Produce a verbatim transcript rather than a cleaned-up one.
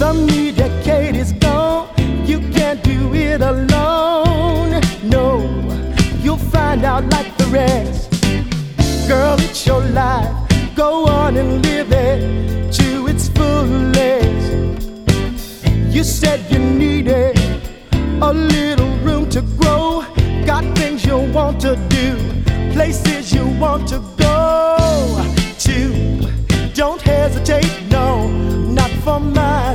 The media Kate is gone. You can't do it alone. No, you'll find out like the rest. Girl, it's your life. Go on and live it to its fullest. You said you needed a little room to grow. Got things you want to do, places you want to go to. Don't hesitate.